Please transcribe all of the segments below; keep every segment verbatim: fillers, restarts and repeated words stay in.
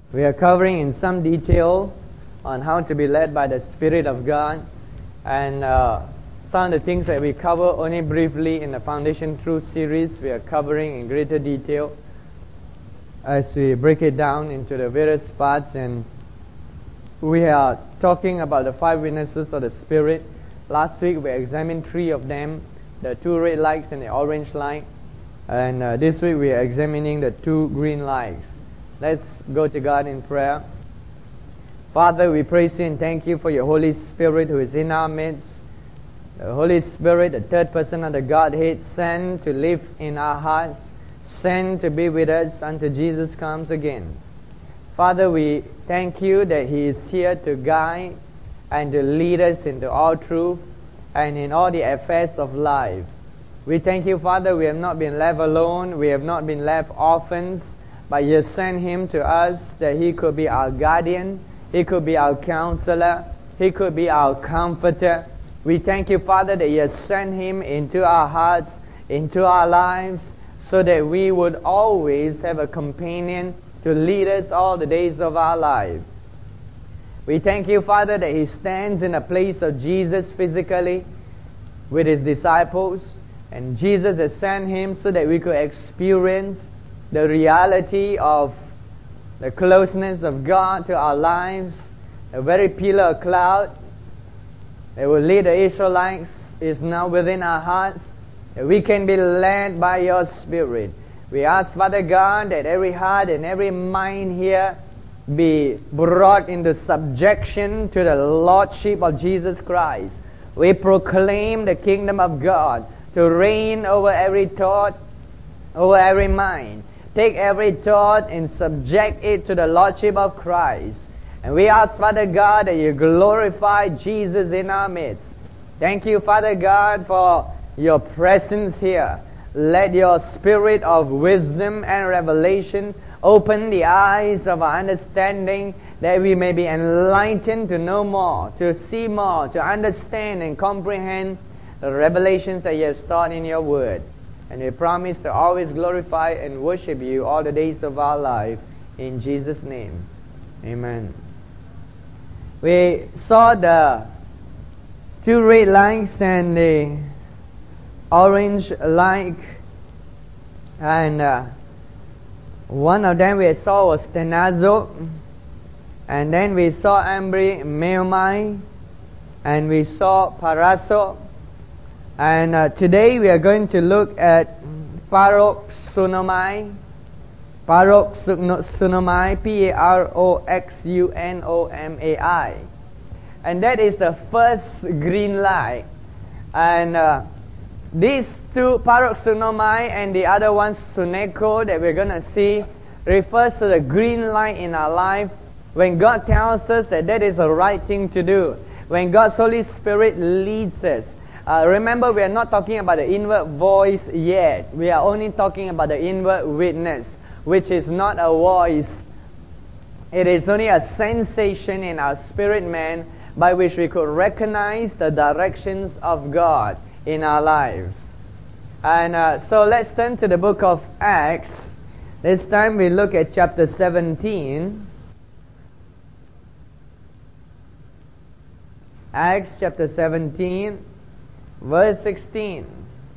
We are covering in some detail on how to be led by the Spirit of God, and uh, some of the things that we cover only briefly in the Foundation Truth series, we are covering in greater detail as we break it down into the various parts. And we are talking about the five witnesses of the Spirit. Last week we examined three of them, the two red lights and the orange light, and uh, this week we are examining the two green lights. Let's go to God in prayer. Father, we praise you and thank you for your Holy Spirit who is in our midst. The Holy Spirit, the third person of the Godhead, sent to live in our hearts, sent to be with us until Jesus comes again. Father, we thank you that He is here to guide and to lead us into all truth and in all the affairs of life. We thank you, Father, we have not been left alone, we have not been left orphans, but you sent Him to us that He could be our guardian, He could be our counselor, He could be our comforter. We thank you, Father, that you sent Him into our hearts, into our lives, so that we would always have a companion to lead us all the days of our life. We thank you, Father, that He stands in the place of Jesus physically with His disciples, and Jesus has sent Him so that we could experience the reality of the closeness of God to our lives. A very pillar of cloud that will lead the Israelites is now within our hearts, that we can be led by your Spirit. We ask, Father God, that every heart and every mind here be brought into subjection to the Lordship of Jesus Christ. We proclaim the kingdom of God to reign over every thought, over every mind. Take every thought and subject it to the Lordship of Christ. And we ask, Father God, that you glorify Jesus in our midst. Thank you, Father God, for your presence here. Let your spirit of wisdom and revelation open the eyes of our understanding, that we may be enlightened to know more, to see more, to understand and comprehend the revelations that you have stored in your word. And we promise to always glorify and worship you all the days of our life. In Jesus' name. Amen. We saw the two red lights and the orange light. And uh, one of them we saw was Tenazo. And then we saw Ambri Meomai. And we saw Paraso. And uh, today we are going to look at Paroxunomai. Paroxunomai, P A R O X U N O M A I. And that is the first green light. And uh, these two, Paroxunomai and the other one, Suneko, that we're going to see, refers to the green light in our life when God tells us that that is the right thing to do. When God's Holy Spirit leads us. Uh, remember, we are not talking about the inward voice yet. We are only talking about the inward witness, which is not a voice. It is only a sensation in our spirit man by which we could recognize the directions of God in our lives. And uh, so let's turn to the book of Acts. This time we look at chapter seventeen. Acts chapter seventeen. Verse sixteen.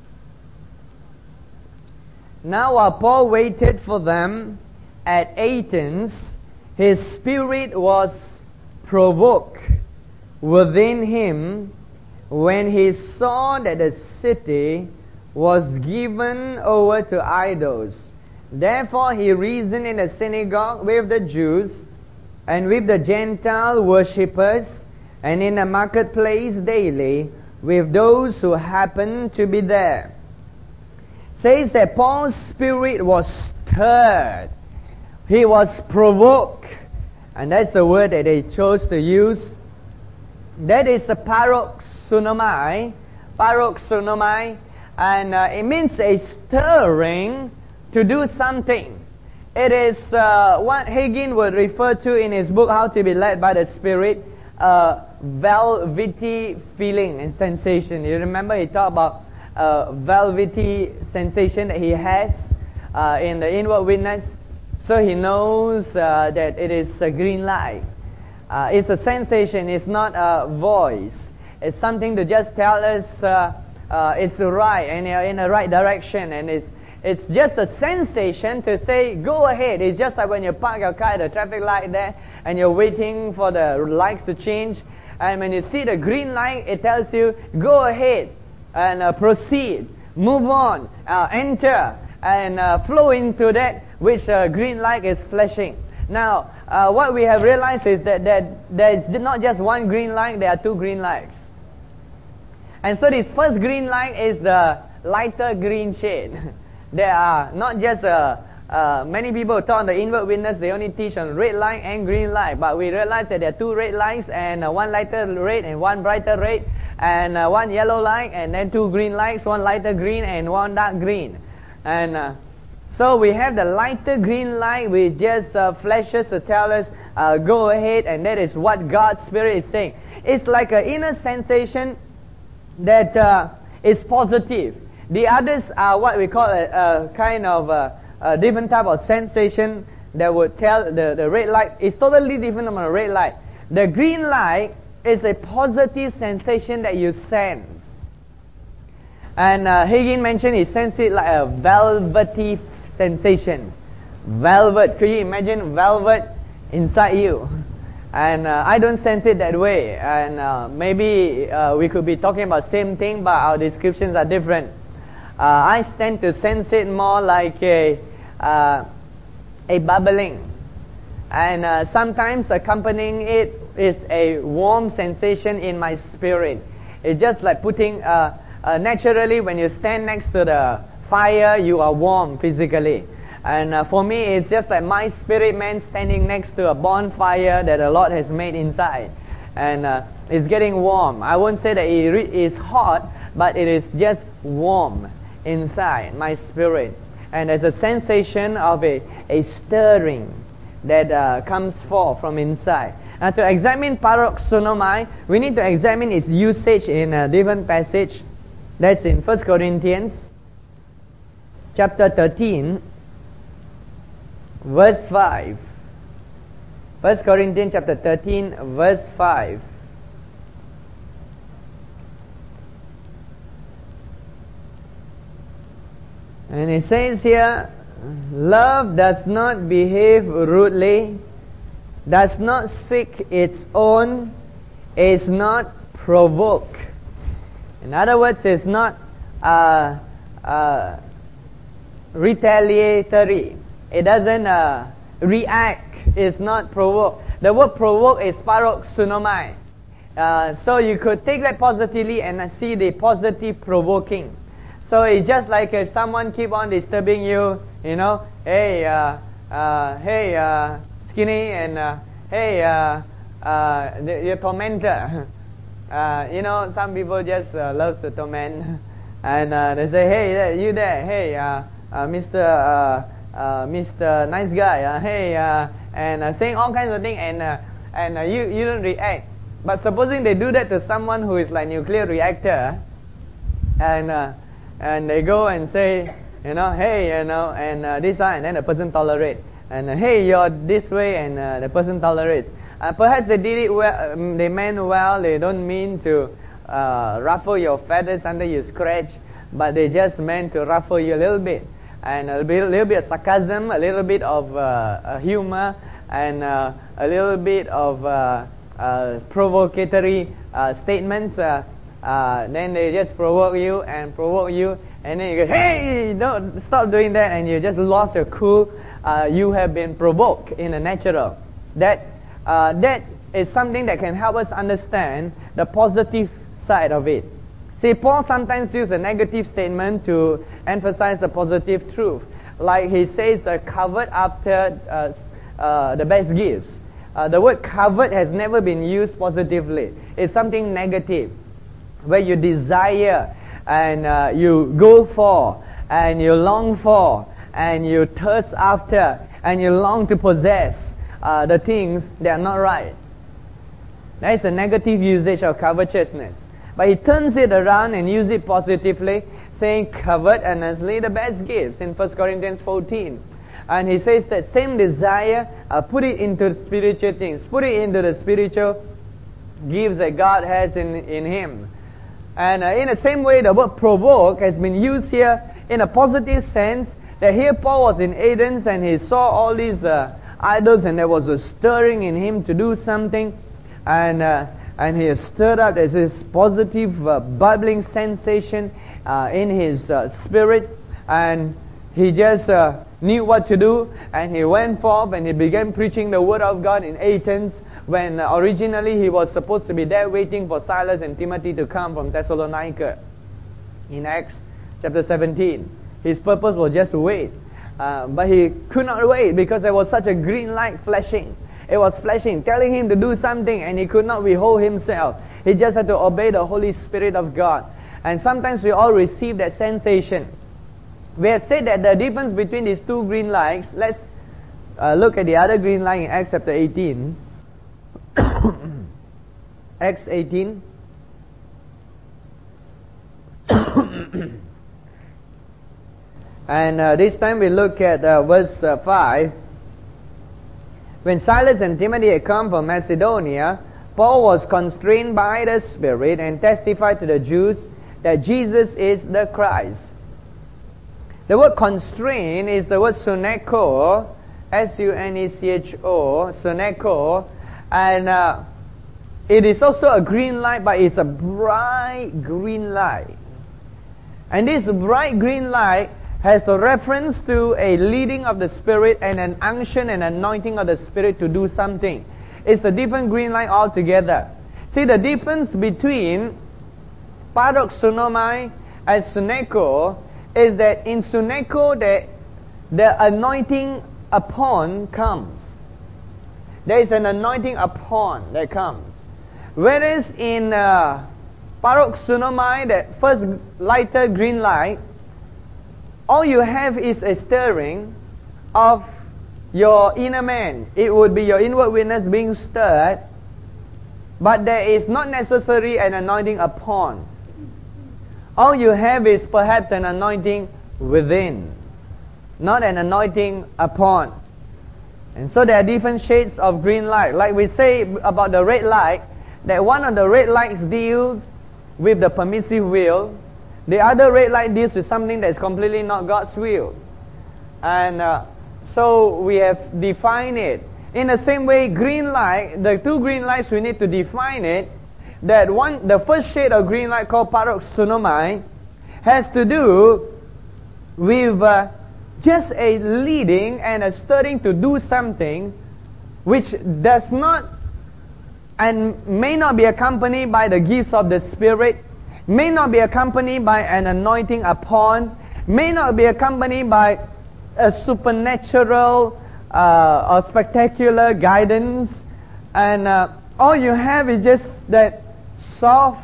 Now while Paul waited for them at Athens, his spirit was provoked within him when he saw that the city was given over to idols. Therefore he reasoned in the synagogue with the Jews and with the Gentile worshippers, and in the marketplace daily with those who happened to be there. Says that Paul's spirit was stirred. He was provoked. And that's the word that they chose to use. That is the paroxunomai. Paroxunomai. And uh, it means a stirring to do something. It is uh, what Hagin would refer to in his book, How to be Led by the Spirit, uh, velvety feeling and sensation. You remember he talked about uh, velvety sensation that he has uh, in the inward witness. so he knows uh, that it is a green light. Uh, it's a sensation, it's not a voice. It's something to just tell us uh, uh, it's right and in the right direction, and it's it's just a sensation to say go ahead. It's just like when you park your car at the traffic light there and you're waiting for the lights to change, and when you see the green light, it tells you go ahead and uh, proceed, move on, uh, enter, and uh, flow into that which uh, green light is flashing. Now, uh, what we have realized is that, that there is not just one green light, there are two green lights. And so this first green light is the lighter green shade. There are not just, uh, uh, many people taught the inward witness, they only teach on red light and green light. But we realize that there are two red lights, and uh, one lighter red and one brighter red, and uh, one yellow light, and then two green lights, one lighter green and one dark green. And uh, so we have the lighter green light which just uh, flashes to tell us uh, go ahead, and that is what God's Spirit is saying. It's like an inner sensation that uh, is positive. The others are what we call a, a kind of a, a different type of sensation that would tell the, the red light is totally different from a red light. The green light is a positive sensation that you sense. And uh, Hagin mentioned he sensed it like a velvety sensation. Velvet. Could you imagine velvet inside you? And uh, I don't sense it that way. And uh, maybe uh, we could be talking about same thing, but our descriptions are different. Uh, I tend to sense it more like a uh, a bubbling, and uh, sometimes accompanying it is a warm sensation in my spirit. It's just like putting uh, uh, naturally when you stand next to the fire, you are warm physically. And uh, for me, it's just like my spirit man standing next to a bonfire that the Lord has made inside. And uh, it's getting warm. I won't say that it re- is hot, but it is just warm inside my spirit. And there's a sensation of a, a stirring that uh, comes forth from inside. Now, to examine paroxonomai, we need to examine its usage in a different passage. That's in First Corinthians chapter thirteen. Verse five. First Corinthians chapter thirteen, verse five. And it says here, love does not behave rudely, does not seek its own, is not provoked. In other words, it's not uh, uh, retaliatory. It doesn't uh, react. It's not provoke. The word provoke is paroxonomai. Uh, so you could take that positively and uh, see the positive provoking. So it's just like if someone keep on disturbing you, you know, hey, uh, uh, hey, uh, skinny, and uh, hey, uh, uh, the, your tormentor. Uh, you know, some people just uh, love to torment, and uh, they say, hey, you there, hey, uh, uh, Mister Uh, Uh, Mister Nice Guy, uh, hey, uh, and uh, saying all kinds of things, and uh, and uh, you you don't react. But supposing they do that to someone who is like nuclear reactor, and uh, and they go and say, you know, hey, you know, and uh, this uh, and then the person tolerates, and uh, hey, you're this way, and uh, the person tolerates. Uh, perhaps they did it well, um, they meant well. They don't mean to uh, ruffle your feathers under your scratch, but they just meant to ruffle you a little bit. And a little, little bit of sarcasm, a little bit of uh, uh, humor, and uh, a little bit of uh, uh, provocatory uh, statements. Uh, uh, then they just provoke you and provoke you, and then you go, hey, don't stop doing that, and you just lost your cool. Uh, you have been provoked in a natural. That uh, that is something that can help us understand the positive side of it. See, Paul sometimes uses a negative statement to emphasize the positive truth. Like he says, uh, covered after uh, uh, the best gifts. Uh, the word covered has never been used positively. It's something negative, where you desire, and uh, you go for, and you long for, and you thirst after, and you long to possess uh, the things that are not right. That is a negative usage of covetousness. But he turns it around and uses it positively, saying covet earnestly the best gifts in First Corinthians fourteen. And he says that same desire, uh, put it into spiritual things. Put it into the spiritual gifts that God has in, in him. And uh, in the same way, the word provoke has been used here in a positive sense. That here Paul was in Athens and he saw all these uh, idols, and there was a stirring in him to do something. And uh, and he is stirred up. There's this positive, uh, bubbling sensation uh, in his uh, spirit. And he just uh, knew what to do. And he went forth and he began preaching the word of God in Athens, when uh, originally he was supposed to be there waiting for Silas and Timothy to come from Thessalonica. In Acts chapter seventeen. His purpose was just to wait. Uh, but he could not wait because there was such a green light flashing. It was flashing, telling him to do something, and he could not withhold himself. He just had to obey the Holy Spirit of God. And sometimes we all receive that sensation. We have said that the difference between these two green lights, let's uh, look at the other green light in Acts chapter eighteen. Acts eighteen. And uh, this time we look at uh, verse uh, five. When Silas and Timothy had come from Macedonia, Paul was constrained by the Spirit and testified to the Jews that Jesus is the Christ. The word constrain is the word suneko, S U N E C H O, suneko. And uh, it is also a green light, but it's a bright green light. And this bright green light has a reference to a leading of the Spirit and an unction and anointing of the Spirit to do something. It's a different green light altogether. See, the difference between paroxonomai and suneko is that in suneko the, the anointing upon comes. There is an anointing upon that comes. Whereas in uh, paroxonomai, the first lighter green light, all you have is a stirring of your inner man. It would be your inward witness being stirred, but there is not necessarily an anointing upon. All you have is perhaps an anointing within, not an anointing upon. And so there are different shades of green light. Like we say about the red light, that one of the red lights deals with the permissive will. The other red light deals with something that is completely not God's will. And uh, so we have defined it. In the same way, green light, the two green lights, we need to define it. That one, the first shade of green light called paroxonomai has to do with uh, just a leading and a stirring to do something which does not and may not be accompanied by the gifts of the Spirit, may not be accompanied by an anointing upon, may not be accompanied by a supernatural uh, or spectacular guidance, and uh, all you have is just that soft,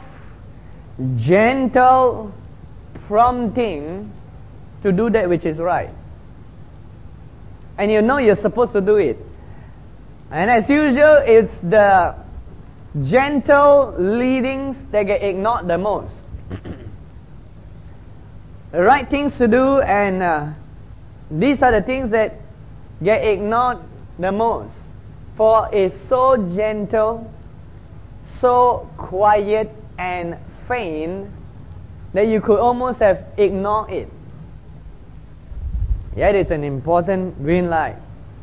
gentle prompting to do that which is right. And you know you're supposed to do it. And as usual, it's the gentle leadings that get ignored the most. The right things to do, and uh, these are the things that get ignored the most. For it's so gentle, so quiet and faint that you could almost have ignored it. Yet it's an important green light.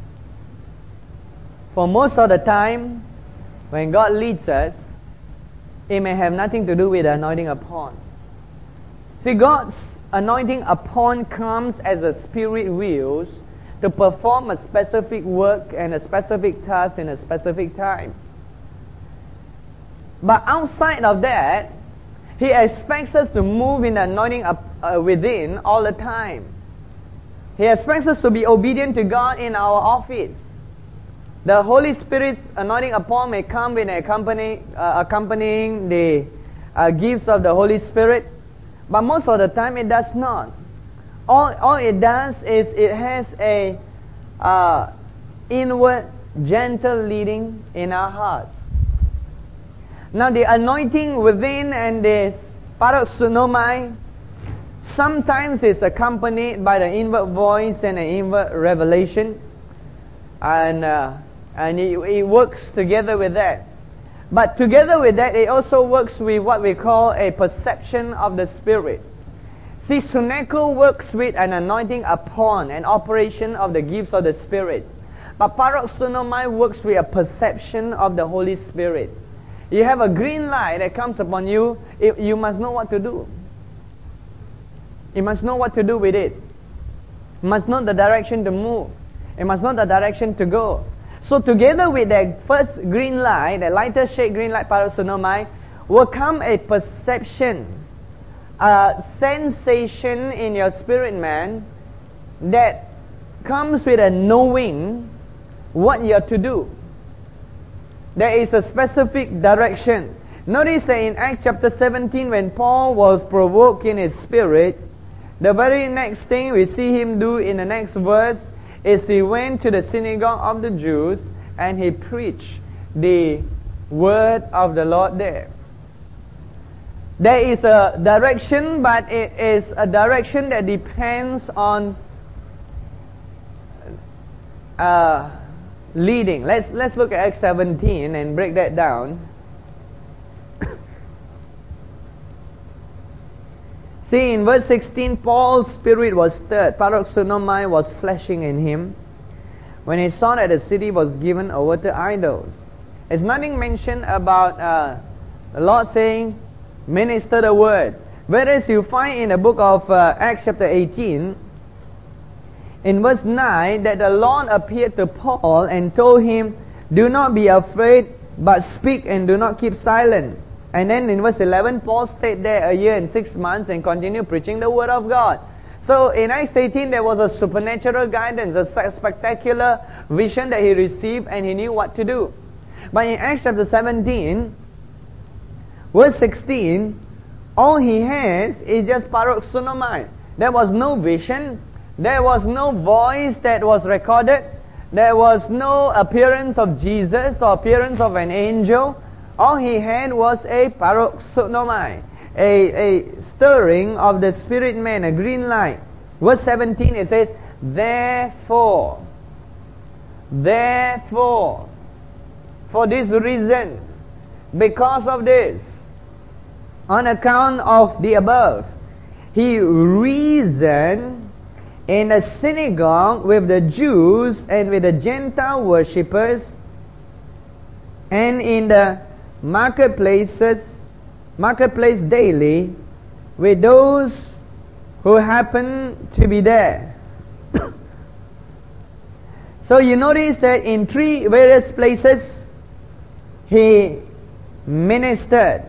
For most of the time, when God leads us, it may have nothing to do with the anointing upon. See, God's anointing upon comes as the Spirit wills to perform a specific work and a specific task in a specific time. But outside of that, He expects us to move in the anointing up, uh, within all the time. He expects us to be obedient to God in our office. The Holy Spirit's anointing upon may come with accompany, uh, accompanying the uh, gifts of the Holy Spirit, but most of the time it does not. All, all it does is it has a uh, inward, gentle leading in our hearts. Now the anointing within and this paroxonomai Sometimes it's accompanied by the inward voice and an inward revelation. And, uh, and it, it works together with that. But together with that, it also works with what we call a perception of the Spirit. See, Suneko works with an anointing upon an operation of the gifts of the Spirit. But Paroxonomai works with a perception of the Holy Spirit. You have a green light that comes upon you, it, you must know what to do. You must know what to do with it. You must know the direction to move. You must know the direction to go. So together with that first green light, the lighter shade green light, Paroxonomai, will come a perception, a sensation in your spirit man that comes with a knowing what you are to do. There is a specific direction. Notice that in Acts chapter seventeen, when Paul was provoked in his spirit, the very next thing we see him do in the next verse is he went to the synagogue of the Jews and he preached the word of the Lord there. There is a direction, but it is a direction that depends on uh, leading. Let's let's look at Acts seventeen and break that down. See, in verse sixteen, Paul's spirit was stirred. Paroxonomai was flashing in him when he saw that the city was given over to idols. There's nothing mentioned about uh, the Lord saying, minister the word. Whereas you find in the book of uh, Acts chapter eighteen, in verse nine, that the Lord appeared to Paul and told him, do not be afraid, but speak and do not keep silent. And then in verse eleven, Paul stayed there a year and six months and continued preaching the word of God. So in Acts eighteen, there was a supernatural guidance, a spectacular vision that he received, and he knew what to do. But in Acts chapter seventeen, verse sixteen, all he has is just paroxonomai. There was no vision. There was no voice that was recorded. There was no appearance of Jesus or appearance of an angel. All he had was a paroxonomai, a, a stirring of the spirit man, a green light. Verse seventeen, it says, therefore, therefore, for this reason, because of this, on account of the above, he reasoned in the synagogue with the Jews and with the Gentile worshippers, and in the marketplaces, marketplace daily, with those who happen to be there. So you notice that in three various places, he ministered.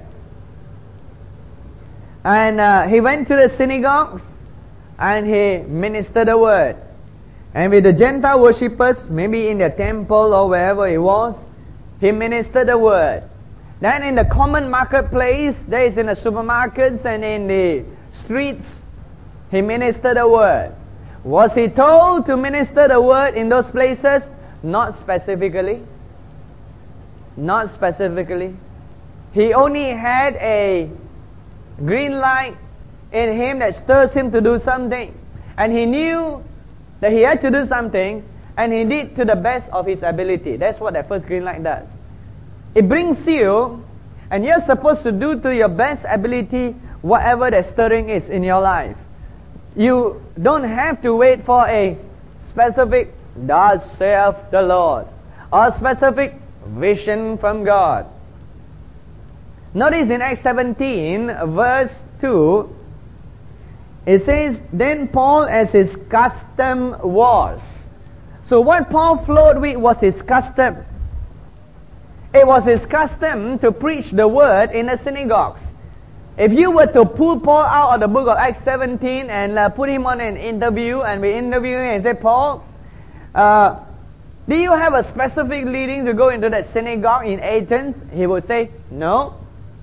And uh, he went to the synagogues and he ministered the word. And with the Gentile worshippers, maybe in the temple or wherever he was, he ministered the word. Then in the common marketplace, there is in the supermarkets and in the streets, he ministered the word. Was he told to minister the word in those places? Not specifically. Not specifically. He only had a green light in him that stirs him to do something. And he knew that he had to do something, and he did to the best of his ability. That's what that first green light does. It brings you, and you're supposed to do to your best ability whatever that stirring is in your life. You don't have to wait for a specific "thus saith the Lord" or specific vision from God. Notice in Acts seventeen, verse two, it says, then Paul, as his custom was. So what Paul flowed with was his custom. It was his custom to preach the word in the synagogues. If you were to pull Paul out of the book of Acts seventeen and uh, put him on an interview, and we interview him and say, Paul, uh, do you have a specific leading to go into that synagogue in Athens? He would say, no.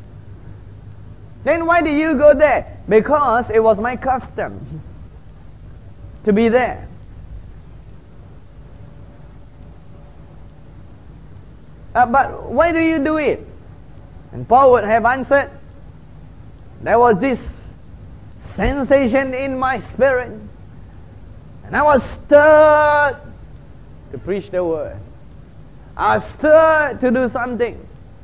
Then why do you go there? Because it was my custom to be there. Uh, but why do you do it? And Paul would have answered, there was this sensation in my spirit. And I was stirred to preach the word. I was stirred to do something.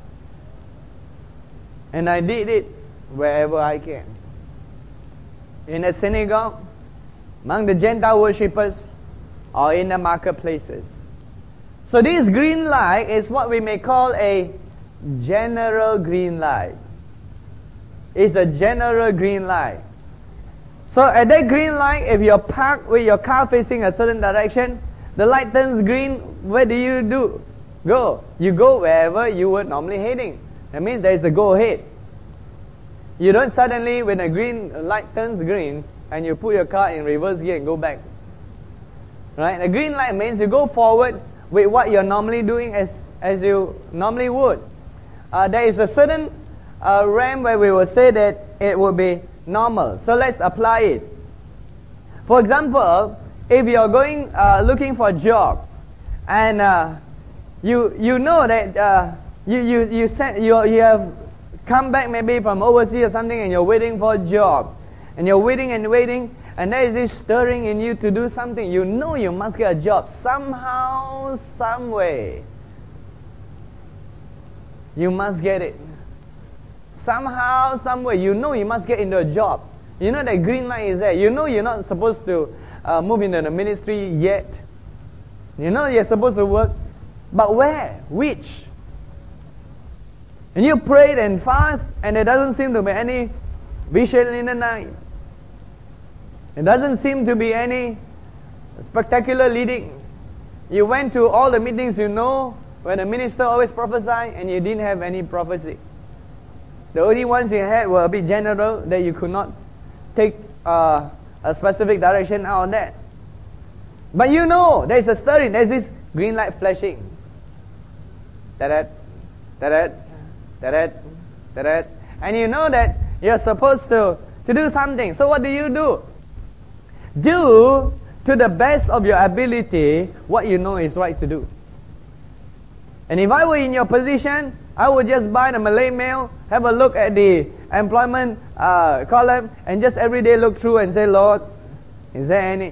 And I did it wherever I can. In a synagogue, among the Gentile worshippers, or in the marketplaces. So this green light is what we may call a general green light. It's a general green light. So at that green light, if you're parked with your car facing a certain direction, the light turns green, where do you do? Go. You go wherever you were normally heading. That means there is a go ahead. You don't suddenly, when a green light turns green, and you put your car in reverse gear and go back. Right? The green light means you go forward with what you're normally doing as, as you normally would. Uh, there is a certain uh, realm where we will say that it will be normal. So let's apply it. For example, if you're going uh, looking for a job, and uh, you you know that uh, you you you sent you you have come back maybe from overseas or something, and you're waiting for a job, and you're waiting and waiting, and there is this stirring in you to do something. You know you must get a job somehow, some way. You must get it. Somehow, some way. You know you must get into a job. You know that green light is there. You know you're not supposed to uh, move into the ministry yet. You know you're supposed to work. But where? Which? And you prayed and fast, and there doesn't seem to be any vision in the night. It doesn't seem to be any spectacular leading. You went to all the meetings you know, where the minister always prophesied, and you didn't have any prophecy. The only ones you had were a bit general, that you could not take uh, a specific direction out of that. But you know, there's a stirring, there's this green light flashing. Da-da, da-da, da-da, da-da. And you know that you're supposed to, to do something. So what do you do? Do to the best of your ability what you know is right to do. And if I were in your position, I would just buy the Malay Mail, have a look at the employment uh, column, and just every day look through and say, Lord, is there any?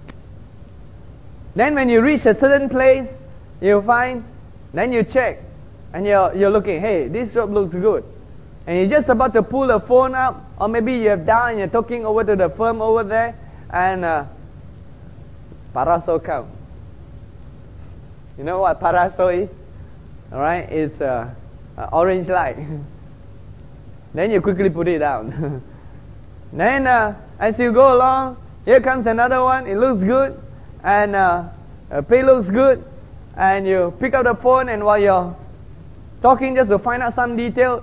Then when you reach a certain place, you find, then you check, and you're, you're looking, hey, this job looks good. And you're just about to pull the phone up, or maybe you have down and you're talking over to the firm over there, and uh, Paraso come. You know what Paraso is? Alright, it's uh, uh, orange light. Then you quickly put it down. Then uh, as you go along, here comes another one. It looks good, and uh, uh, pay looks good, and you pick up the phone, and while you're talking just to find out some detail,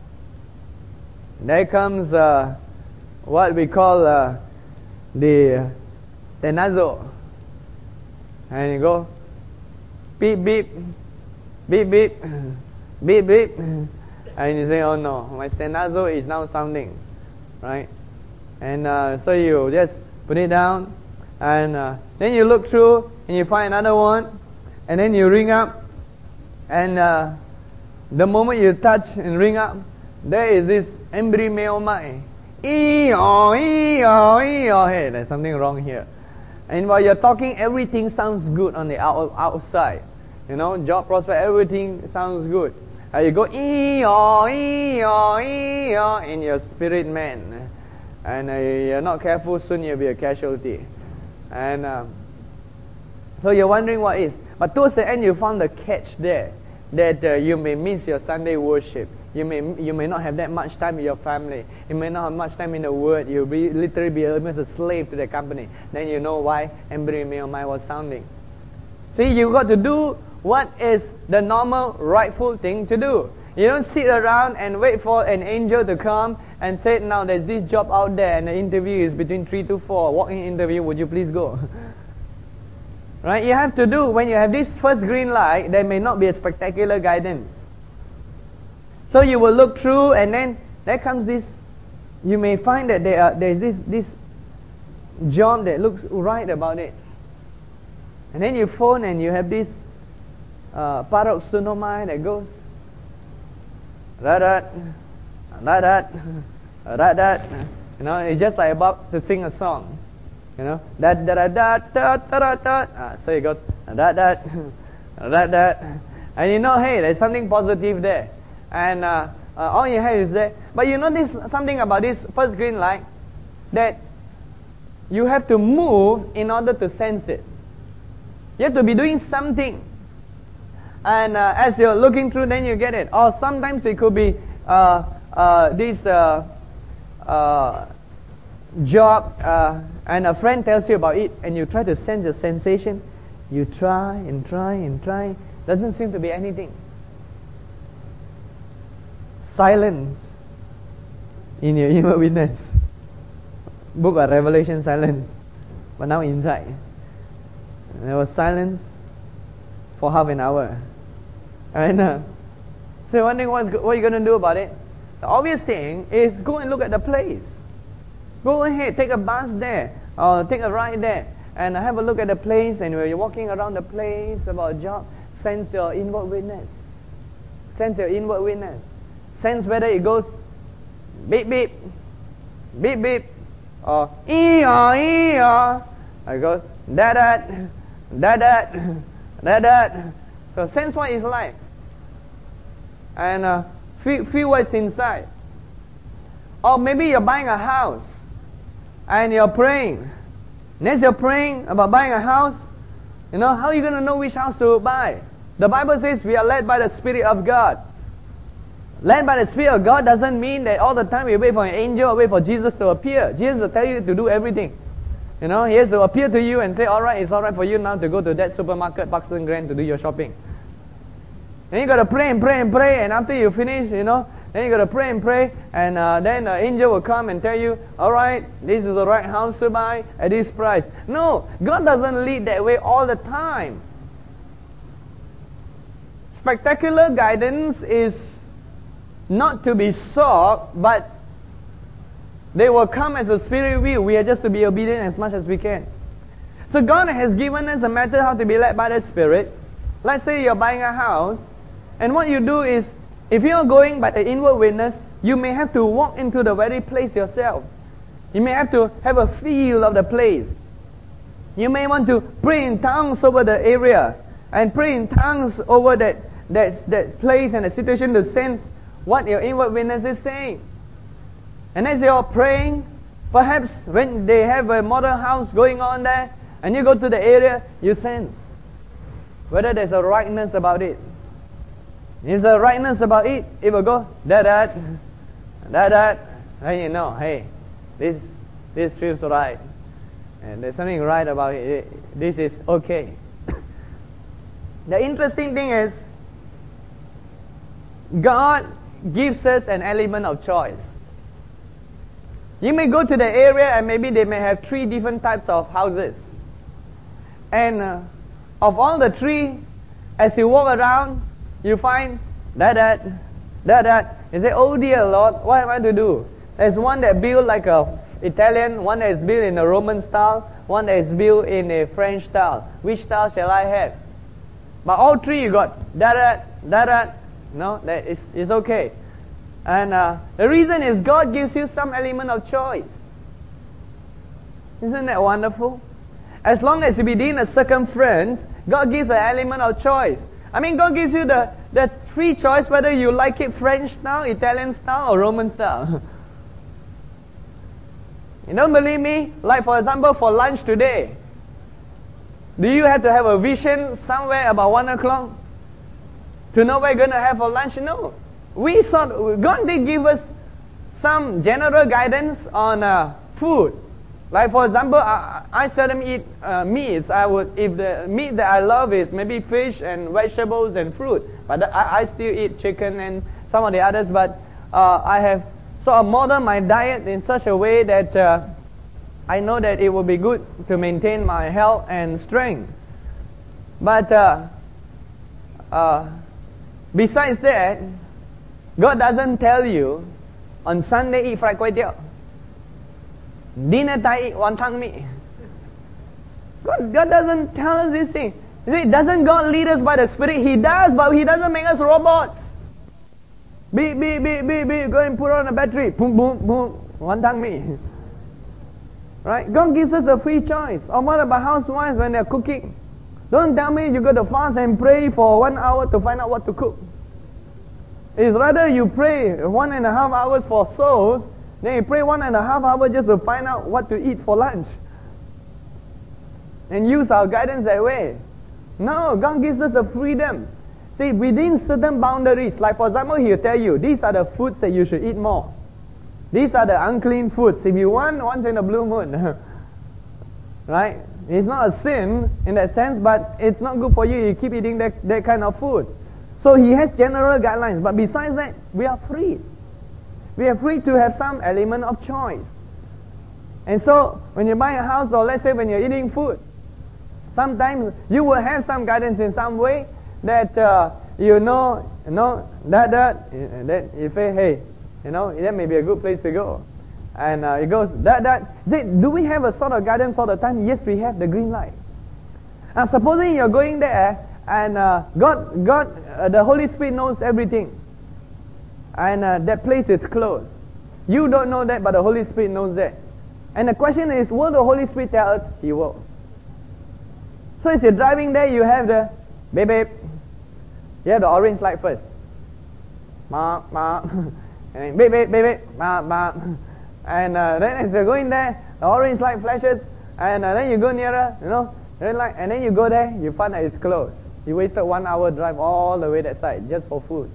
there comes uh, what we call uh, the stenazo, and you go beep beep. Beep, beep, beep, beep, and you say, oh no, my stenazo is now sounding, right? And uh, so you just put it down, and uh, then you look through, and you find another one, and then you ring up, and uh, the moment you touch and ring up, there is this embry meomai. Ee-oh, ee-oh, ee-oh. Hey, there's something wrong here. And while you're talking, everything sounds good on the out- outside. You know, job prospect, everything sounds good. Uh, you go, ee-oh, ee-oh, ee-oh, in your spirit, man. And uh, you're not careful, soon you'll be a casualty. And um, so you're wondering what is. But towards the end, you found the catch there, that uh, you may miss your Sunday worship. You may you may not have that much time with your family. You may not have much time in the Word. You'll be literally be almost a slave to the company. Then you know why Embry Meomai was sounding. See, you got to do what is the normal, rightful thing to do. You don't sit around and wait for an angel to come and say, now there's this job out there and the interview is between three to four. Walk-in interview, would you please go? Right? You have to do, when you have this first green light, there may not be a spectacular guidance. So you will look through, and then there comes this, you may find that there are, there's this, this job that looks right about it. And then you phone and you have this uh, paroxysmai that goes radat, radat, radat, You know, it's just like about to sing a song. You know, da da da da da da da. Ah, so you go da da da da, and you know, hey, there's something positive there, and uh, uh, all you have is there. But you notice something about this first green light, that you have to move in order to sense it. You have to be doing something, and uh, as you're looking through, then you get it. Or sometimes it could be uh, uh, this. Uh, uh, job uh, and a friend tells you about it and you try to sense the sensation, you try and try and try, doesn't seem to be anything. Silence in your inward witness. Book of Revelation, silence, but now inside there was silence for half an hour, and uh, so you're wondering what's, what are you going to do about it. The obvious thing is go and look at the place. Go ahead, take a bus there, or take a ride there, and have a look at the place, and when you're walking around the place about a job, sense your inward witness. Sense your inward witness. Sense whether it goes beep beep, beep beep, or ee-yaw, ee-yaw. It goes da-da, da-da, da-da. So sense what it's like. And uh, feel, feel what's inside. Or maybe you're buying a house, and you're praying. Next you're praying about buying a house. You know, how are you going to know which house to buy? The Bible says we are led by the Spirit of God. Led by the Spirit of God doesn't mean that all the time we wait for an angel or wait for Jesus to appear. Jesus will tell you to do everything. You know, He has to appear to you and say, alright, it's alright for you now to go to that supermarket, Parkson Grand, to do your shopping. Then you got to pray and pray and pray, and after you finish, you know, then you got to pray and pray, and uh, then the angel will come and tell you, alright, this is the right house to buy at this price. No, God doesn't lead that way all the time. Spectacular guidance is not to be sought, but they will come as a spirit will. We are just to be obedient as much as we can. So God has given us a method how to be led by the Spirit. Let's say you're buying a house, and what you do is, if you're going by the inward witness, you may have to walk into the very place yourself. You may have to have a feel of the place. You may want to pray in tongues over the area, and pray in tongues over that, that, that place and the situation to sense what your inward witness is saying. And as you're praying, perhaps when they have a model house going on there, and you go to the area, you sense whether there's a rightness about it. If there's a rightness about it, it will go da-da, da-da, and you know, hey, this this feels right. And there's something right about it. This is okay. The interesting thing is, God gives us an element of choice. You may go to the area and maybe they may have three different types of houses. And uh, of all the three, as you walk around, you find that, that, that, that. You say, oh dear Lord, what am I to do? There's one that built like a Italian, one that is built in a Roman style, one that is built in a French style. Which style shall I have? But all three you got that, that, that, that. No, that is, is okay. And uh, the reason is God gives you some element of choice. Isn't that wonderful? As long as within a circumference, God gives an element of choice. I mean, God gives you the, the free choice whether you like it French style, Italian style, or Roman style. You don't believe me? Like for example, for lunch today, do you have to have a vision somewhere about one o'clock to know what you're going to have for lunch? No. We saw, God did give us some general guidance on uh, food. Like for example, I, I seldom eat uh, meats. I would, if the meat that I love is maybe fish and vegetables and fruit, but I, I still eat chicken and some of the others. But uh, I have sort of modeled my diet in such a way that uh, I know that it will be good to maintain my health and strength. But uh, uh, besides that, God doesn't tell you on Sunday eat fried kway teow, dinner time eat wonton mee. God, God doesn't tell us this thing. You see, doesn't God lead us by the Spirit? He does, but He doesn't make us robots. Beep, beep, beep, beep, beep. Go and put on a battery. Boom, boom, boom. wantang mee. Right? God gives us a free choice. Or what about housewives when they're cooking? Don't tell me you got to fast and pray for one hour to find out what to cook. It's rather you pray one and a half hours for souls, then you pray one and a half hours just to find out what to eat for lunch. And use our guidance that way. No, God gives us a freedom. See, within certain boundaries, like for example, He'll tell you, these are the foods that you should eat more. These are the unclean foods. If you want, once in a blue moon. Right? It's not a sin in that sense, but it's not good for you. You keep eating that, that kind of food. So He has general guidelines. But besides that, we are free. We are free to have some element of choice. And so, when you buy a house, or let's say when you're eating food, sometimes you will have some guidance in some way that uh, you know, you know, that, that, that you say, hey, you know, that may be a good place to go. And uh, it goes, that, that. Say, do we have a sort of guidance all the time? Yes, we have the green light. Now, supposing you're going there, and uh, God, God, uh, the Holy Spirit knows everything. And uh, that place is closed. You don't know that, but the Holy Spirit knows that. And the question is, will the Holy Spirit tell us? He will. So as you're driving there, you have the, babe, babe. You have the orange light first. Ma, ma. And babe, babe, babe, babe, ma, ma. And uh, then as you're going there, the orange light flashes. And uh, then you go nearer, you know, red light. And then you go there, you find that it's closed. You wasted one hour drive all the way that side just for food.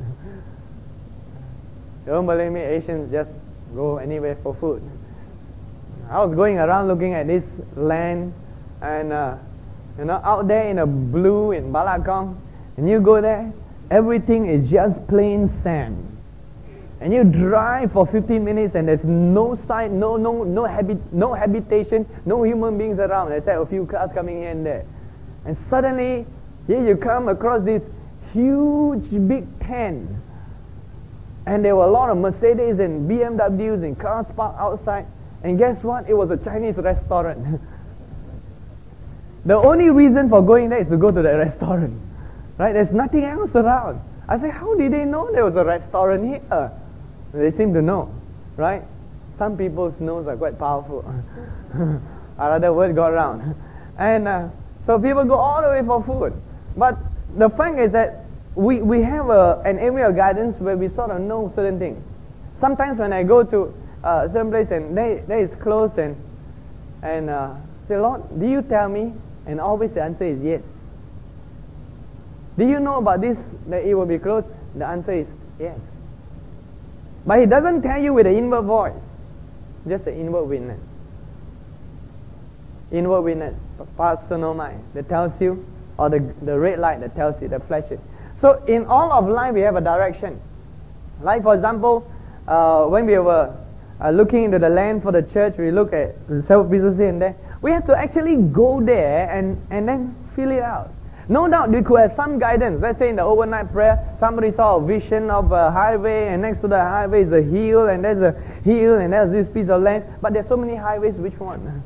Don't believe me, Asians just go anywhere for food. I was going around looking at this land, and uh, you know, out there in the blue in Balakong, and you go there, everything is just plain sand. And you drive for fifteen minutes, and there's no sign, no no no habit, no habitation, no human beings around except a few cars coming here and there. And suddenly, here you come across this huge big tent. And there were a lot of Mercedes and B M Ws and cars parked outside. And guess what? It was a Chinese restaurant. The only reason for going there is to go to the restaurant. Right? There's nothing else around. I said, how did they know there was a restaurant here? They seem to know. Right? Some people's nose are quite powerful. Another word got around. And uh, so people go all the way for food. But the fact is that we, we have a, an area of guidance where we sort of know certain things. Sometimes when I go to uh, certain place and there, there is closed and, and uh, say, Lord, do you tell me? And always the answer is yes. Do you know about this, that it will be closed? The answer is yes. But He doesn't tell you with an inward voice, just an inward witness. Inward witness, personal mind, that tells you, or the, the red light that tells you, that flashes. So in all of life, we have a direction. Like for example, uh, when we were uh, looking into the land for the church, we look at several pieces here and there. We have to actually go there and, and then fill it out. No doubt we could have some guidance. Let's say in the overnight prayer, somebody saw a vision of a highway, and next to the highway is a hill, and there's a hill, and there's this piece of land. But there's so many highways, which one?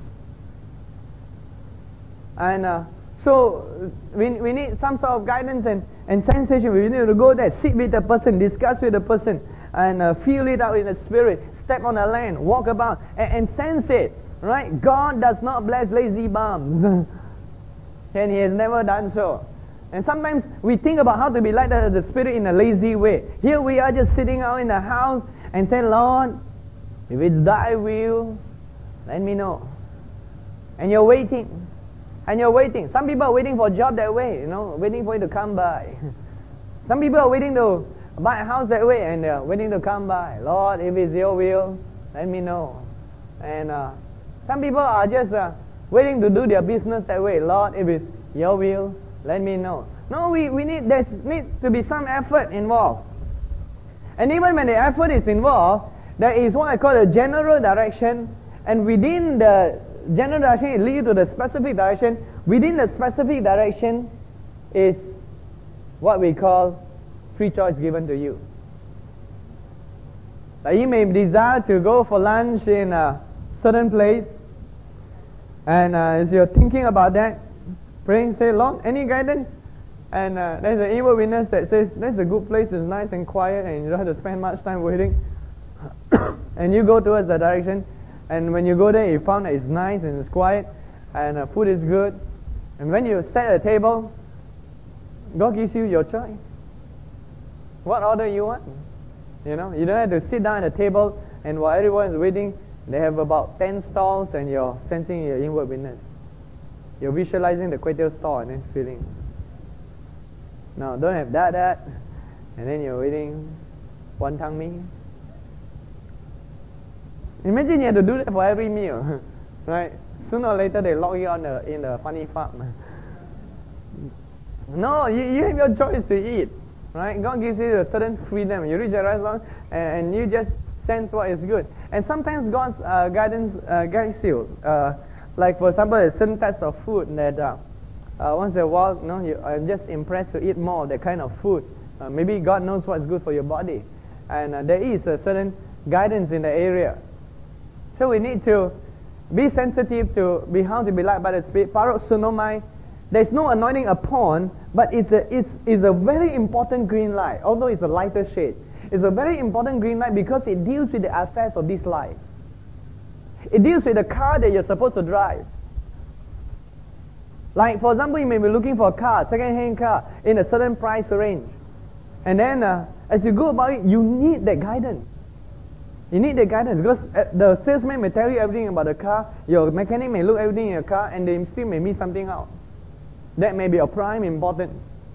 And uh, so we, we need some sort of guidance and, and sensation. We need to go there, sit with the person, discuss with the person, and uh, feel it out in the spirit, step on the land, walk about, and, and sense it. Right? God does not bless lazy bums. And He has never done so. And sometimes we think about how to be like the, the Spirit in a lazy way. Here we are just sitting out in the house and saying, Lord, if it's Thy will, let me know. And you're waiting. And you're waiting. Some people are waiting for a job that way, you know, waiting for it to come by. Some people are waiting to buy a house that way, and they're waiting to come by. Lord, if it's Your will, let me know. And uh, some people are just uh, waiting to do their business that way. Lord, if it's Your will, let me know. No, we, we need, there needs to be some effort involved. And even when the effort is involved, there is what I call a general direction, and within the general direction, it leads to the specific direction. Within the specific direction is what we call free choice given to you. Now, you may desire to go for lunch in a certain place, and uh, as you're thinking about that, praying, say, Lord, any guidance? And uh, there's an evil witness that says, that's a good place, it's nice and quiet, and you don't have to spend much time waiting. and you go towards that direction, and when you go there, you found that it's nice and it's quiet, and uh, food is good, and when you set a table, God gives you your choice. What order you want? You know, you don't have to sit down at the table, and while everyone is waiting, they have about ten stalls, and you're sensing your inward witness. You're visualizing the kway teow stall and then feeling. No, don't have that, that, and then you're waiting wonton mee. Imagine you have to do that for every meal, right? Sooner or later they lock you on the, in the funny farm. No, you, you have your choice to eat, right? God gives you a certain freedom. You reach a restaurant and, and you just sense what is good. And sometimes God's uh, guidance uh, guides you. Uh, like for example, there's certain types of food that uh, uh, once in a while, you know, you, I'm just impressed to eat more of that kind of food. Uh, maybe God knows what's good for your body, and uh, there is a certain guidance in the area. So we need to be sensitive to be how to be led by the Spirit. Paroxonomai, there's no anointing upon, but it's a, it's, it's a very important green light, although it's a lighter shade. It's a very important green light because it deals with the affairs of this life. It deals with the car that you're supposed to drive. Like, for example, you may be looking for a car, second-hand car, in a certain price range. And then, uh, as you go about it, you need that guidance. You need that guidance because uh, the salesman may tell you everything about the car, your mechanic may look everything in your car, and they still may miss something out. That may be of prime importance.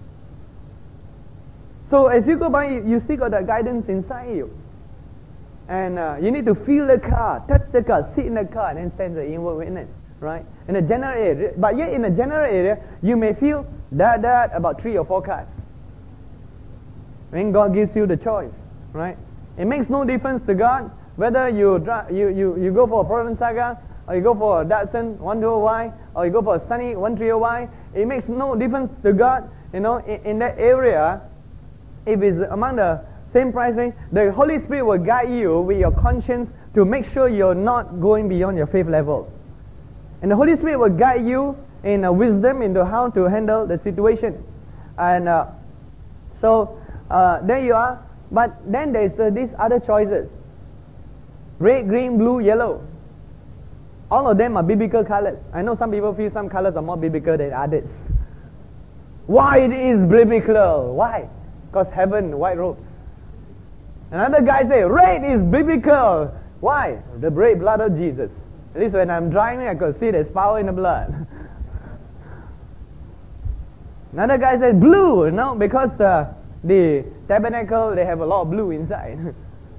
So as you go by, you still got that guidance inside you. And uh, you need to feel the car, touch the car, sit in the car, and then stand the inward witness, right? In the general area. But yet in the general area, you may feel that, that about three or four cars. When God gives you the choice, right? It makes no difference to God whether you drive, you, you, you go for a Province Saga, or you go for a Datsun one twenty Y, or you go for a Sunny one thirty Y. It makes no difference to God, you know, in, in that area. If it's among the same price range, the Holy Spirit will guide you with your conscience to make sure you're not going beyond your faith level. And the Holy Spirit will guide you in uh, wisdom into how to handle the situation. And uh, so, uh, there you are. But then there's uh, these other choices. Red, green, blue, yellow. All of them are biblical colors. I know some people feel some colors are more biblical than others. White is biblical. Why? Because heaven, white robes. Another guy say, red is biblical. Why? The great blood of Jesus. At least when I'm driving, I could see there's power in the blood. Another guy says blue, you know, because uh, the tabernacle, they have a lot of blue inside.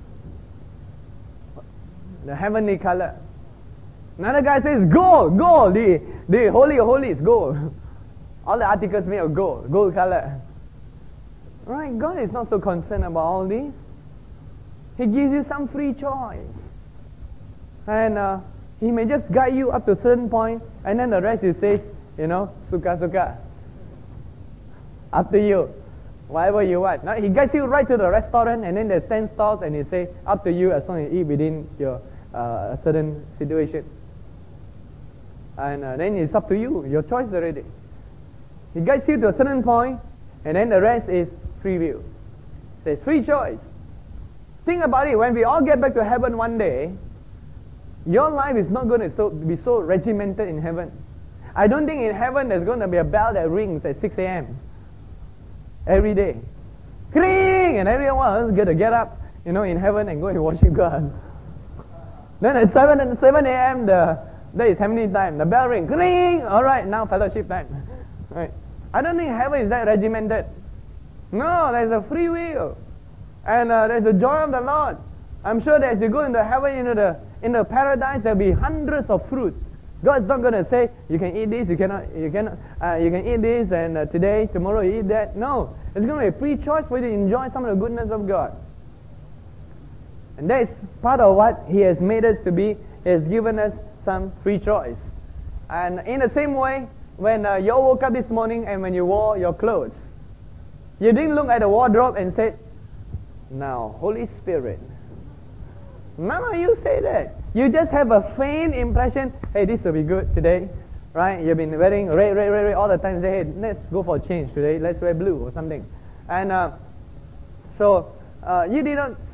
The heavenly color. Another guy says gold, gold, the, the holy of holies, gold. All the articles made of gold, gold color. Right, God is not so concerned about all this. He gives you some free choice. And uh, He may just guide you up to a certain point, and then the rest He says, you know, suka suka. Up to you. Whatever you want. Now, He guides you right to the restaurant, and then there's ten stalls, and He says, up to you as long as you eat within your uh, certain situation. And uh, then it's up to you, your choice already. He guides you to a certain point, and then the rest is free will. There's free choice. Think about it, when we all get back to heaven one day, your life is not going to so, be so regimented in heaven. I don't think in heaven there's going to be a bell that rings at six a.m. every day. Kring! And everyone is going to get up, you know, in heaven and go and worship God. Then at seven a.m. the there is heavenly time. The bell rings. Kring! Alright, now fellowship time. Right. I don't think heaven is that regimented. No, there's a free will. And uh, there's the joy of the Lord. I'm sure that as you go into heaven, into the, into paradise, there'll be hundreds of fruits. God's not going to say, you can eat this, you cannot, you cannot, uh, you can eat this, and uh, today, tomorrow you eat that. No. It's going to be a free choice for you to enjoy some of the goodness of God. And that is part of what He has made us to be. He has given us some free choice. And in the same way, when uh, you woke up this morning and when you wore your clothes, you didn't look at the wardrobe and say, now, Holy Spirit. None of you say that. You just have a faint impression, hey, this will be good today. Right? You've been wearing red, red, red, red all the time. Say, hey, let's go for a change today. Let's wear blue or something. And uh, so, uh, you did not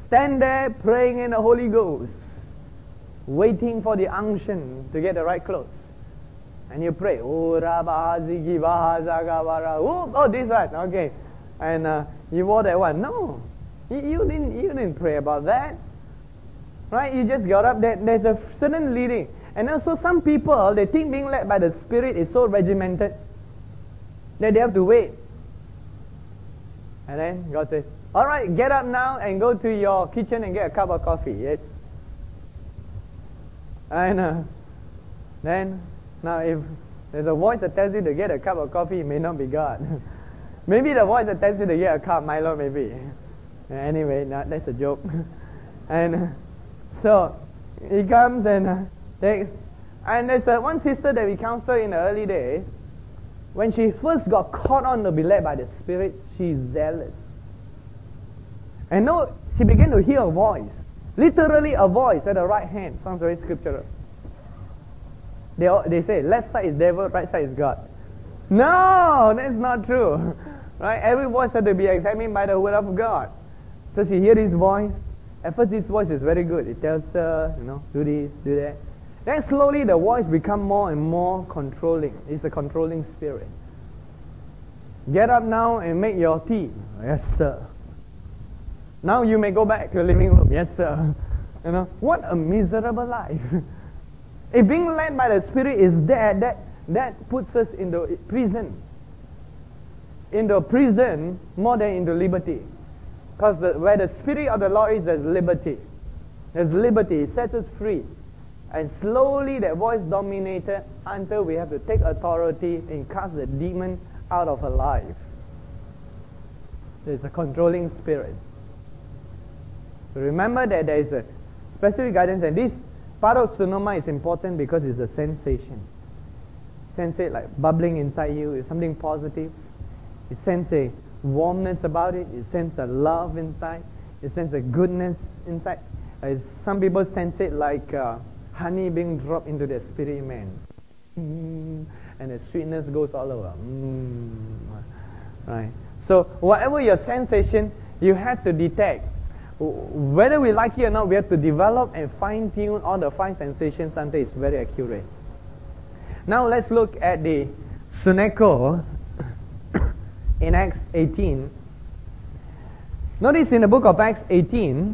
stand there praying in the Holy Ghost, waiting for the unction to get the right clothes. And you pray, oh, Rabahazigi Bahazagavara, oh, oh, this one, okay. And uh, you wore that one. No, you, you didn't. You didn't pray about that, right? You just got up. There, there's a certain leading, and also some people they think being led by the Spirit is so regimented that they have to wait. And then God says, "All right, get up now and go to your kitchen and get a cup of coffee." Yes. And uh, then now if there's a voice that tells you to get a cup of coffee, it may not be God. Maybe the voice that tells you to get a cup, Milo, maybe. Anyway, no, that's a joke. And uh, so he comes and uh, takes. And there's uh, one sister that we counseled in the early days. When she first got caught on to be led by the Spirit, she's zealous. And no, she began to hear a voice. Literally a voice at the right hand. Sounds very scriptural. They, they say, left side is devil, right side is God. No, that's not true. Right? Every voice has to be examined by the word of God. So she hears this voice. At first this voice is very good. It tells her, you know, do this, do that. Then slowly the voice becomes more and more controlling. It's a controlling spirit. Get up now and make your tea. Yes, sir. Now you may go back to the living room. Yes, sir. You know, what a miserable life. If being led by the Spirit is there, that that puts us into prison. Into prison more than into liberty. Because where the Spirit of the Lord is, there's liberty. There's liberty. It sets us free. And slowly that voice dominated until we have to take authority and cast the demon out of her life. There's a controlling spirit. So remember that there is a specific guidance, and this paroxysma is important because it's a sensation. Sense it like bubbling inside you. It's something positive. You sense a warmness about it. You sense a love inside. You sense a goodness inside. Uh, some people sense it like uh, honey being dropped into their spirit man. Mm, and the sweetness goes all over. Mm, right. So whatever your sensation, you have to detect. Whether we like it or not, we have to develop and fine-tune all the five sensations until it's very accurate. Now let's look at the suneko in Acts eighteen. Notice in the book of Acts eighteen,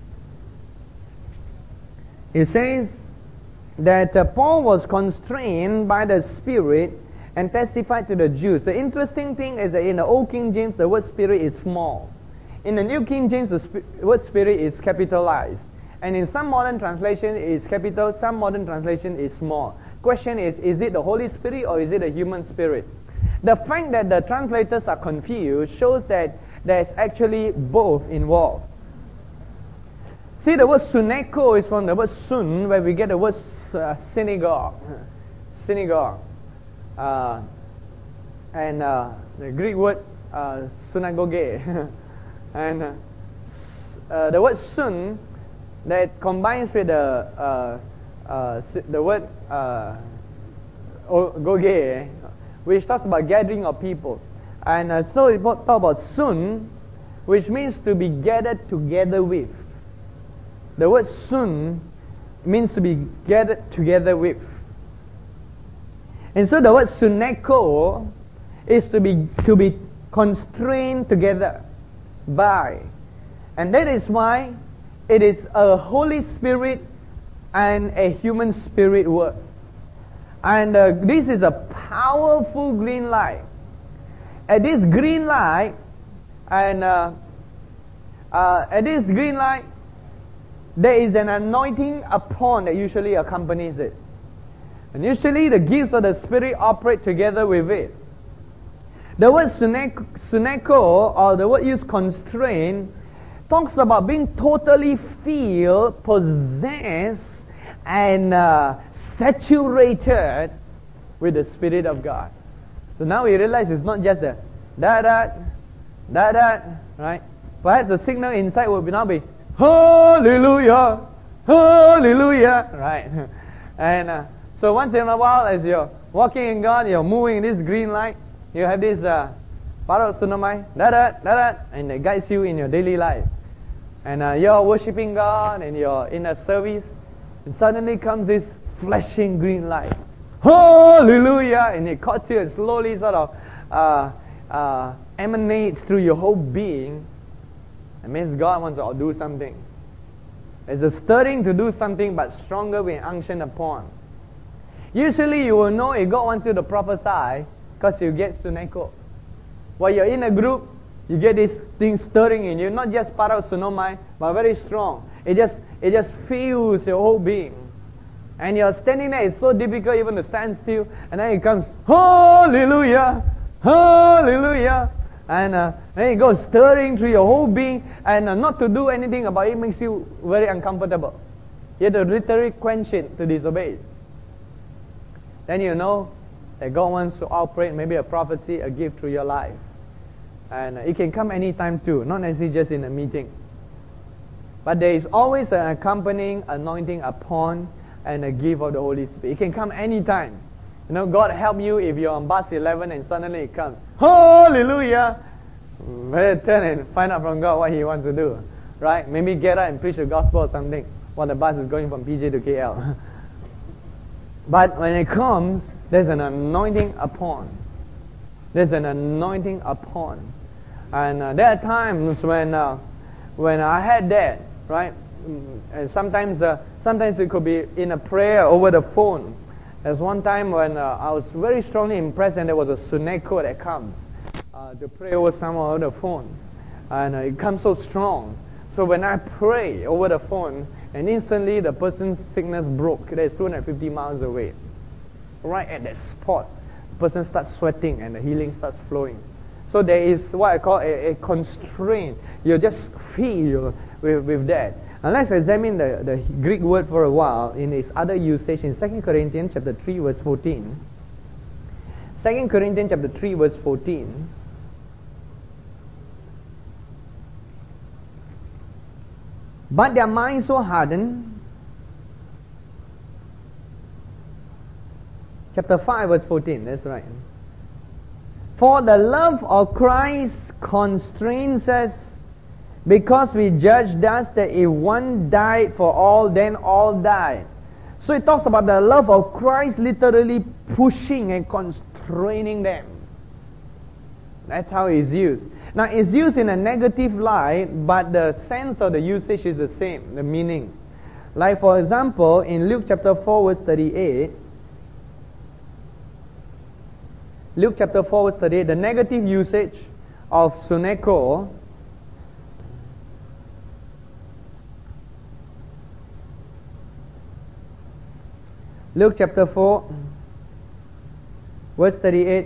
it says that uh, Paul was constrained by the Spirit and testified to the Jews. The interesting thing is that in the Old King James, the word Spirit is small. In the New King James, the sp- word Spirit is capitalized. And in some modern translation, it is capital, some modern translation is small. Question is, is it the Holy Spirit or is it a human spirit? The fact that the translators are confused shows that there's actually both involved. See, the word suneko is from the word sun, where we get the word uh, synagogue. Synagogue. Uh, and uh, the Greek word uh, synagogue. And uh, uh, the word sun that combines with the uh, uh, the word uh, goge, which talks about gathering of people. And uh, so it talks about sun, which means to be gathered together with. The word sun means to be gathered together with. And so the word suneko is to be to be constrained together by. And that is why it is a Holy Spirit and a human spirit word. And uh, this is a powerful green light. At this green light, and uh, uh, at this green light, there is an anointing upon that usually accompanies it. And usually the gifts of the Spirit operate together with it. The word suneko, suneko, or the word used constrained, talks about being totally filled, possessed, and uh, saturated with the Spirit of God. So now we realize it's not just the da-da, da-da, right? Perhaps the signal inside will be now be hallelujah, hallelujah, right? And uh, so once in a while, as you're walking in God, you're moving in this green light, you have this uh, paroxysma, da-da, da-da, and it guides you in your daily life. And uh, you're worshiping God and you're in a service, and suddenly comes this flashing green light. Hallelujah! And it caught you and slowly sort of uh, uh, emanates through your whole being. It means God wants to do something. There's a stirring to do something, but stronger when unction upon. Usually you will know if God wants you to prophesy because you get suneko. While you're in a group, you get this thing stirring in you, not just para sunomai, but very strong. It just it just fills your whole being. And you're standing there, it's so difficult even to stand still, and then it comes, hallelujah, hallelujah. And uh, then it goes stirring through your whole being, and uh, not to do anything about it makes you very uncomfortable. You have to literally quench it to disobey it. Then you know that God wants to operate maybe a prophecy, a gift through your life. And uh, it can come anytime too, not necessarily just in a meeting. But there is always an accompanying anointing upon and a gift of the Holy Spirit. It can come anytime. You know, God help you if you're on bus eleven and suddenly it comes, hallelujah. Better turn and find out from God what He wants to do. Right? Maybe get up and preach the gospel or something while the bus is going from P J to K L. But when it comes, there's an anointing upon. There's an anointing upon. And uh, there are times when uh, when I had that, right? And sometimes uh, sometimes it could be in a prayer over the phone. There's one time when uh, I was very strongly impressed, and there was a suneko that comes uh, to pray over someone over the phone. And uh, it comes so strong. So when I pray over the phone, and instantly the person's sickness broke. That's two hundred fifty miles away. Right at that spot, the person starts sweating and the healing starts flowing. So there is what I call a, a constraint. You just feel with, with that. And let's examine the, the Greek word for a while in its other usage in Second Corinthians chapter three verse fourteen. Second Corinthians chapter three verse fourteen. But their minds so hardened. Chapter five verse fourteen, that's right. For the love of Christ constrains us, because we judge thus that if one died for all, then all died. So it talks about the love of Christ literally pushing and constraining them. That's how it's used. Now it's used in a negative light, but the sense of the usage is the same, the meaning. Like for example, in Luke chapter four verse thirty-eight, Luke chapter four verse thirty-eight, the negative usage of suneko, Luke chapter four verse thirty-eight.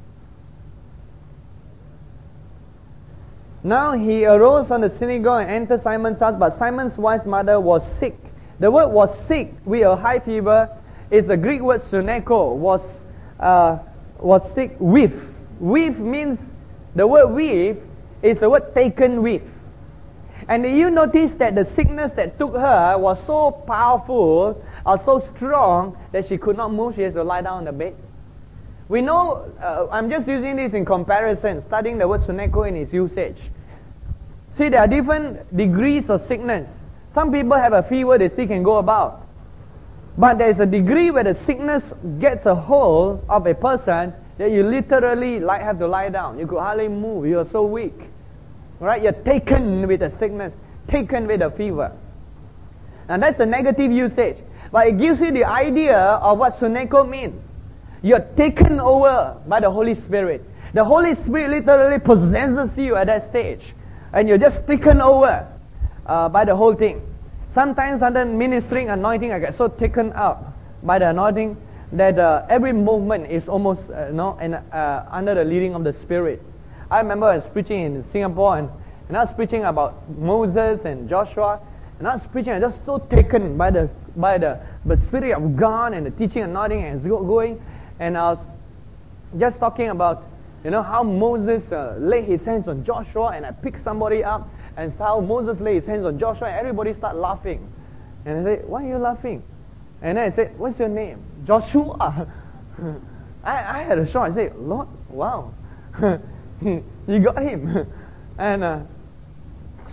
Now he arose from the synagogue and entered Simon's house, but Simon's wife's mother was sick. The word was sick with a high fever is the Greek word suneko, was uh, was sick with. With means, the word with is the word taken with. And you notice that the sickness that took her was so powerful or so strong that she could not move. She has to lie down on the bed. We know, uh, I'm just using this in comparison, studying the word suneko in its usage. See, there are different degrees of sickness. Some people have a fever, they still can go about. But there is a degree where the sickness gets a hold of a person that you literally like have to lie down. You could hardly move, you are so weak. Right? You're taken with the sickness, taken with the fever. And that's the negative usage. But it gives you the idea of what suneko means. You're taken over by the Holy Spirit. The Holy Spirit literally possesses you at that stage. And you're just taken over uh, by the whole thing. Sometimes under ministering anointing, I get so taken up by the anointing that uh, every movement is almost uh, you know, in, uh, under the leading of the Spirit. I remember I was preaching in Singapore, and, and I was preaching about Moses and Joshua. And I was preaching, I was just so taken by the by the, the Spirit of God and the teaching anointing and going. And I was just talking about, you know, how Moses uh, laid his hands on Joshua, and I picked somebody up, and how Moses laid his hands on Joshua, and everybody started laughing. And I said, why are you laughing? And then I said, what's your name? Joshua. I, I had a shock. I said, Lord, wow. You got him. And uh,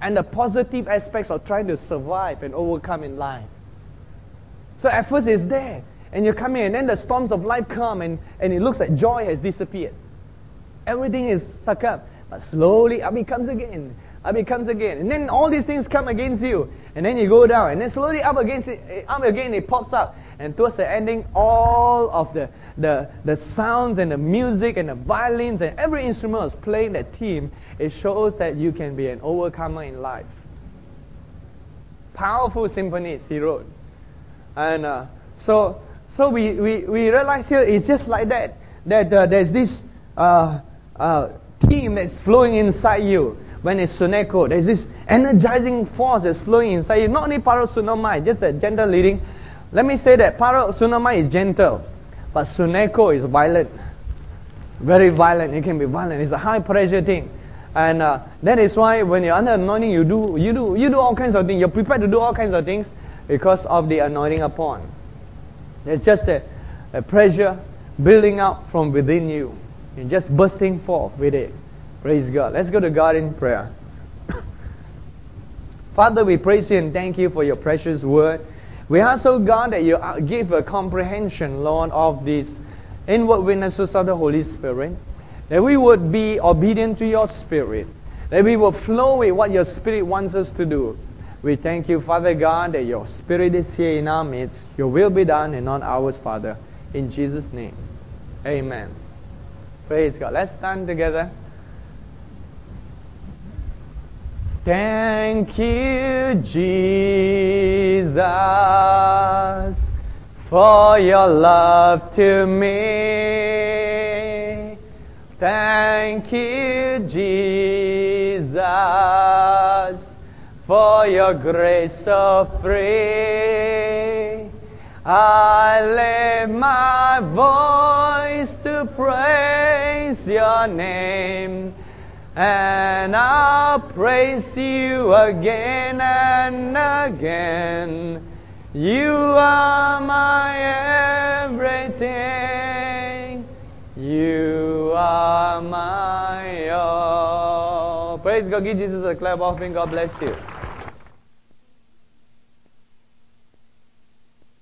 and the positive aspects of trying to survive and overcome in life. So at first it's there, and you come in, and then the storms of life come, and, and it looks like joy has disappeared. Everything is sucked up, but slowly up it comes again, up it comes again, and then all these things come against you, and then you go down, and then slowly up against it, up again it pops up, and towards the ending, all of the the the sounds and the music and the violins and every instrument is playing that theme. It shows that you can be an overcomer in life. Powerful symphonies he wrote, and uh, so so we, we we realize here it's just like that. That uh, there's this uh, uh, theme that's flowing inside you. When it's Suneko, there's this energizing force that's flowing inside you. Not only Parasunamai, just the gentle leading. Let me say that Parasunamai is gentle, but Suneko is violent. Very violent. It can be violent. It's a high pressure thing. And uh, that is why when you're under anointing, you do you do you do all kinds of things. You're prepared to do all kinds of things because of the anointing upon. It's just a, a pressure building up from within you. You're just bursting forth with it. Praise God. Let's go to God in prayer. Father, we praise you and thank you for your precious word. We ask, oh God, that you give a comprehension, Lord, of these inward witnesses of the Holy Spirit. That we would be obedient to your Spirit. That we will flow with what your Spirit wants us to do. We thank you, Father God, that your Spirit is here in our midst. Your will be done and not ours, Father. In Jesus' name. Amen. Praise God. Let's stand together. Thank you, Jesus, for your love to me. Thank you, Jesus, for your grace so free. I lift my voice to praise your name, and I'll praise you again and again. You are my everything. You are my all. Praise God. Give Jesus a clap offering. God bless you.